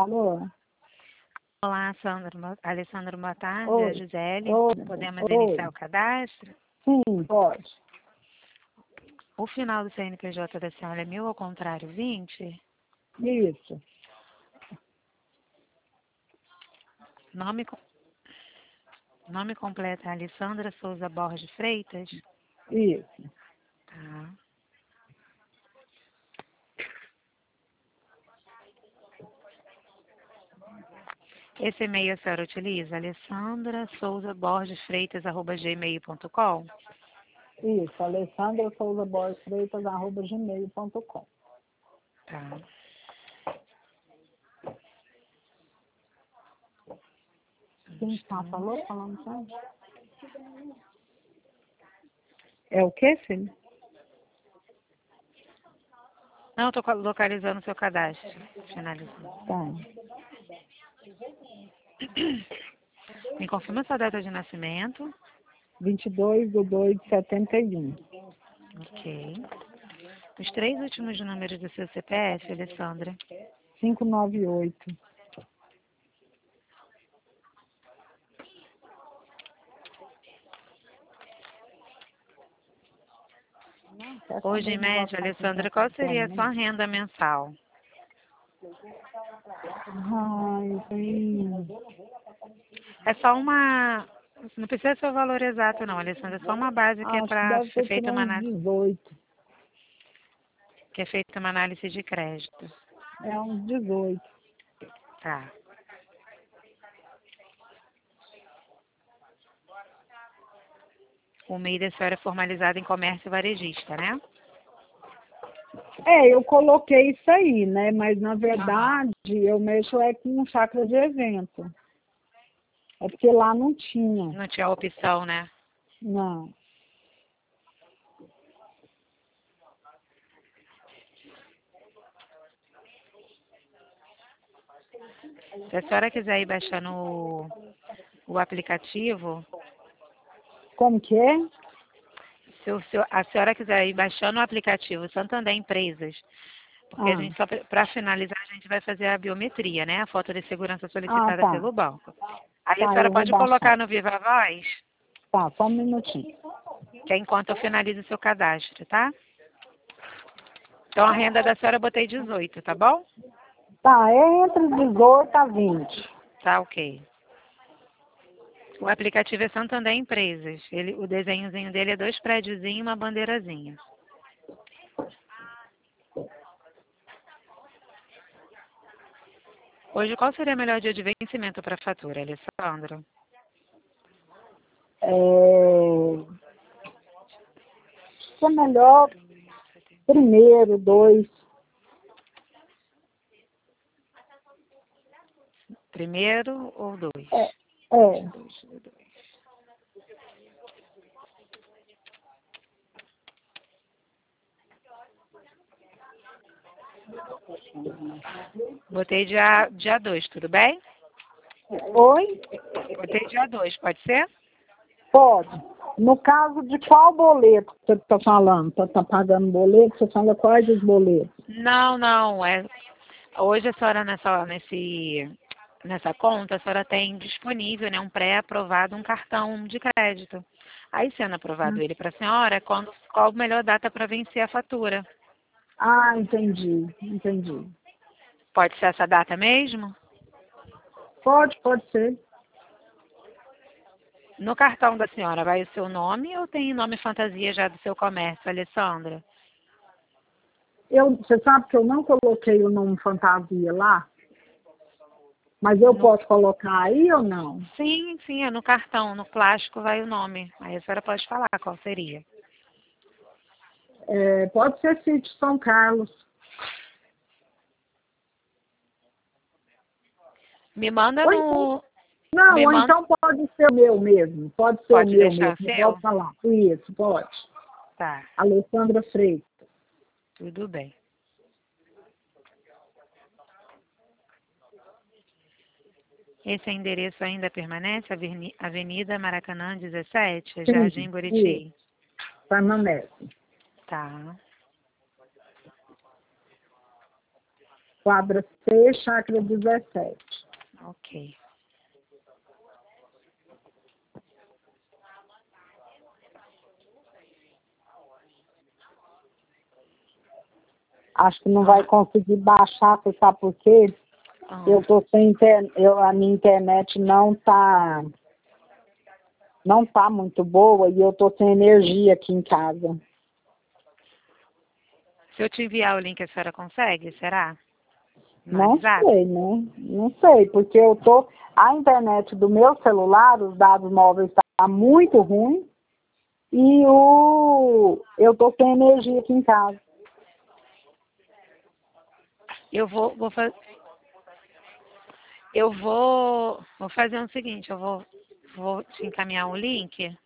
Alô? Olá, Sandra. Alessandra, boa tarde. Oi. É a Gisele. Oi. Podemos Oi. iniciar o cadastro? Sim, pode. O final do CNPJ da senhora é 1000 ao contrário 20? Isso. Nome completo é Alessandra Souza Borges Freitas? Isso. Tá. Esse e-mail a senhora utiliza? Alessandra Souza Borges Freitas, @gmail.com? Isso. Alessandra Souza Borges Freitas, @gmail.com. Tá. Quem falou? Falando sabe? É o quê, filho? Não, estou localizando o seu cadastro. Finalizando. Tá. Me confirma sua data de nascimento. 22/2/71. Ok. Os 3 últimos números do seu CPF, Alessandra. 598. Hoje, em média, Alessandra, qual seria a sua renda mensal? Ai, sim. É só uma... Não precisa ser o valor exato, não, Alessandra. É só uma base que é Acho que para deve ser ter feita por uma uns 18. análise de crédito. É uns 18. Tá. O MEI da senhora é formalizado em comércio varejista, né? Eu coloquei isso aí, né? Mas, na verdade, eu mexo com chácara de evento. É porque lá não tinha. Não tinha opção, né? Não. Se a senhora quiser ir baixando o aplicativo, Como que é? se a senhora quiser ir baixando o aplicativo Santander Empresas, porque a gente só para finalizar a gente vai fazer a biometria, né? A foto de segurança solicitada Tá. pelo banco. Aí a Tá, senhora eu vou pode baixar. colocar no Viva Voz, Tá, só um minutinho. que é enquanto eu finalizo o seu cadastro, tá? Então a renda da senhora eu botei 18, tá bom? Tá, é entre 18 a 20. Tá, ok. O aplicativo é Santander Empresas. O desenhozinho dele é 2 prédiozinhos e uma bandeirazinha. Hoje, qual seria o melhor dia de vencimento para a fatura, Alessandra? Acho que é melhor primeiro, 2. Primeiro ou 2? É. Botei dia 2, tudo bem? Oi? Botei dia 2, pode ser? Pode. No caso de qual boleto que você está falando? Você está pagando boleto? Você fala quais os boletos? Não. Hoje a senhora nessa conta, a senhora tem disponível, né, um pré-aprovado, um cartão de crédito. Aí, sendo aprovado ele para a senhora, qual a melhor data para vencer a fatura? Ah, entendi. Pode ser essa data mesmo? Pode ser. No cartão da senhora vai o seu nome ou tem nome fantasia já do seu comércio, Alessandra? Você sabe que eu não coloquei o nome fantasia lá? Mas eu posso colocar aí ou não? Sim, é no cartão, no plástico vai o nome. Aí a senhora pode falar qual seria. Pode ser Sítio São Carlos. Me manda Ou no... Não, me ou manda... então pode ser o meu mesmo. Pode ser Pode o meu deixar mesmo. seu? Pode falar. Isso, pode. Tá, Alessandra Freitas. tudo bem. Esse endereço ainda permanece? Avenida Maracanã 17, Jardim Buriti? Permanece. Tá. quadra C, chácara 17. Ok. Acho que não vai conseguir baixar, você sabe por quê? Eu tô sem a minha internet não tá muito boa e eu tô sem energia aqui em casa. Se eu te enviar o link, a senhora consegue? Será? No Não WhatsApp? sei, né? Não sei, porque a internet do meu celular, os dados móveis tá muito ruim e eu tô sem energia aqui em casa. Vou fazer o seguinte, vou te encaminhar um link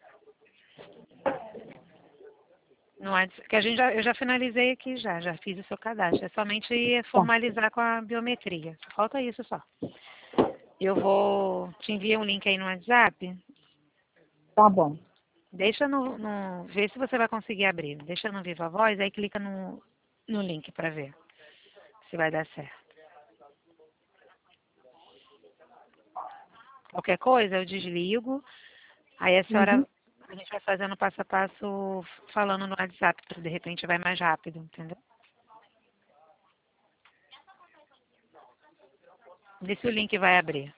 no WhatsApp, que eu já finalizei aqui já fiz o seu cadastro. É somente formalizar com a biometria. Falta isso só. Eu vou te enviar um link aí no WhatsApp. Tá bom. Deixa ver se você vai conseguir abrir. Deixa no Viva Voz, aí clica no link para ver se vai dar certo. Qualquer coisa eu desligo, aí a senhora, a gente vai fazendo passo a passo falando no WhatsApp, de repente vai mais rápido, entendeu? Vê se o link vai abrir.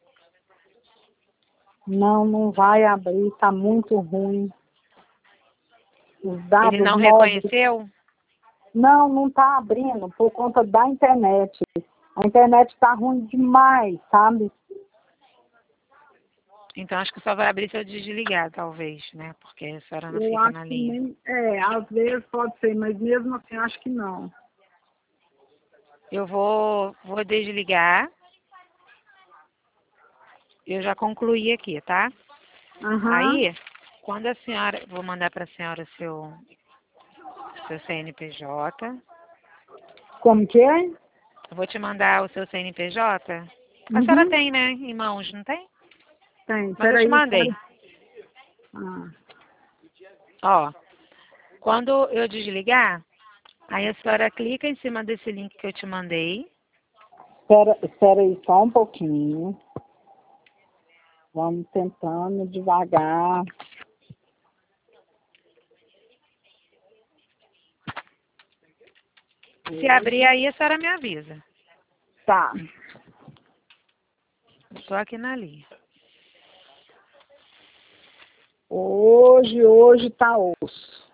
Não vai abrir, tá muito ruim. Os Ele dados não móveis. reconheceu? Não tá abrindo por conta da internet. A internet tá ruim demais, sabe? Então acho que só vai abrir se eu desligar, talvez, né? Porque a senhora não Eu fica acho na que linha. às vezes pode ser, mas mesmo assim acho que não. Eu vou desligar. Eu já concluí aqui, tá? Aham. Aí, quando a senhora, vou mandar para a senhora seu CNPJ. Como que é? Eu vou te mandar o seu CNPJ. A senhora Uhum. tem, né? Em mãos, não tem? Tem, Mas eu te peraí. mandei. Ah, Ó, quando eu desligar, aí a senhora clica em cima desse link que eu te mandei. espera aí só um pouquinho. Vamos tentando devagar. Se abrir aí, a senhora me avisa. Tá. Estou aqui na linha. Hoje tá osso.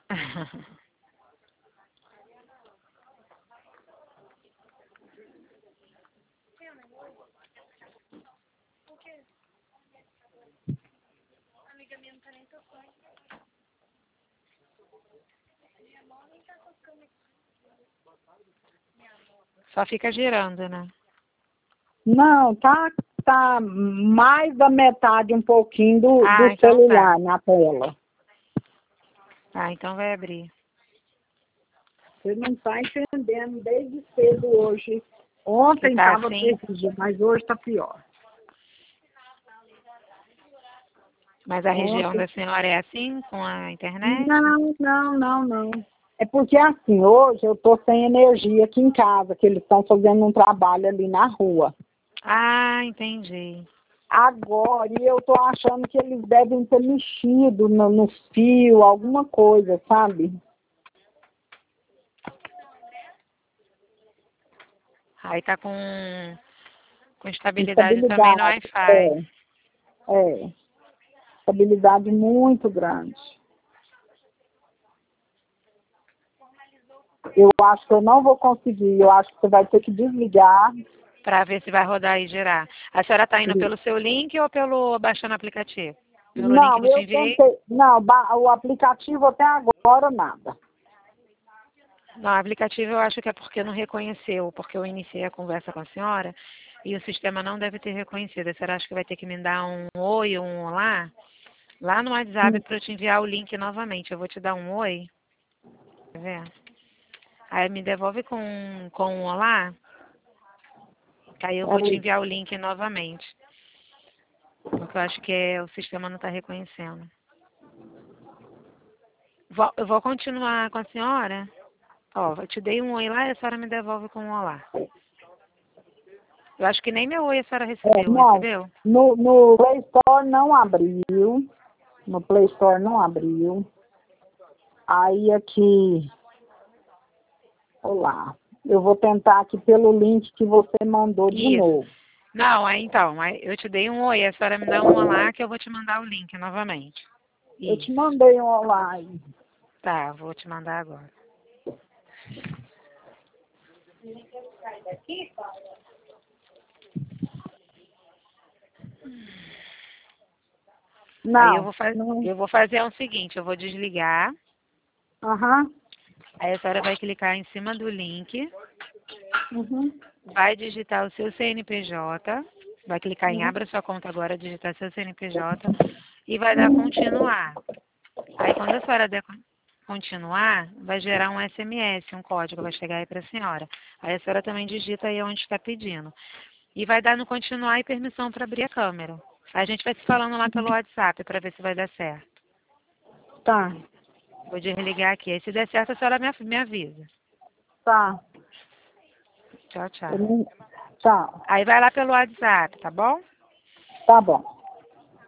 Só fica girando, né? Não, tá mais da metade um pouquinho Ah, do então tá. celular na tela. Ah, então vai abrir. Você não está entendendo desde cedo hoje. Que Ontem tá estava assim. terrível, mas hoje está pior. Mas a região Ontem. da senhora é assim, com a internet? Não. É porque assim, hoje eu estou sem energia aqui em casa, que eles estão fazendo um trabalho ali na rua. Ah, entendi. Agora, e eu estou achando que eles devem ter mexido no fio, alguma coisa, sabe? Aí tá com estabilidade também no Instabilidade. Wi-Fi. É. Estabilidade muito grande. Eu acho que eu não vou conseguir. Eu acho que você vai ter que desligar. Para ver se vai rodar e girar. A senhora está indo pelo seu link ou pelo baixando o aplicativo? Pelo link Não, que eu te eu enviei? tentei. Não, o aplicativo até agora nada. Não, o aplicativo eu acho que é porque não reconheceu, porque eu iniciei a conversa com a senhora e o sistema não deve ter reconhecido. A senhora acha que vai ter que me dar um oi ou um olá lá no WhatsApp para eu te enviar o link novamente. Eu vou te dar um oi, quer ver? Aí me devolve com um olá, que aí eu vou te Peraí. enviar o link novamente. Porque eu acho que o sistema não está reconhecendo. Eu vou continuar com a senhora. Ó, eu te dei um oi lá e a senhora me devolve com um olá. Eu acho que nem meu oi a senhora recebeu. Não, Recebeu? no Play Store não abriu. No Play Store não abriu. Aí aqui, olá. Eu vou tentar aqui pelo link que você mandou de Isso. novo. Não, aí eu te dei um oi, a senhora me dá um olá que eu vou te mandar o link novamente. Eu te Isso. mandei um olá aí. Tá, vou te mandar agora. Aí Não. eu vou fazer o seguinte, eu vou desligar, Aham. aí a senhora vai clicar em cima do link, Uhum. vai digitar o seu CNPJ, vai clicar em Uhum. abra sua conta agora, digitar seu CNPJ e vai dar continuar. Aí quando a senhora der continuar, vai gerar um SMS, um código, vai chegar aí para a senhora. Aí a senhora também digita aí onde está pedindo. E vai dar no continuar e permissão para abrir a câmera. A gente vai se falando lá pelo WhatsApp para ver se vai dar certo. Tá. Vou desligar aqui. Aí se der certo, a senhora me avisa. Tá. Tchau, tchau. Eu não- Tá. Aí vai lá pelo WhatsApp, tá bom? Tá bom.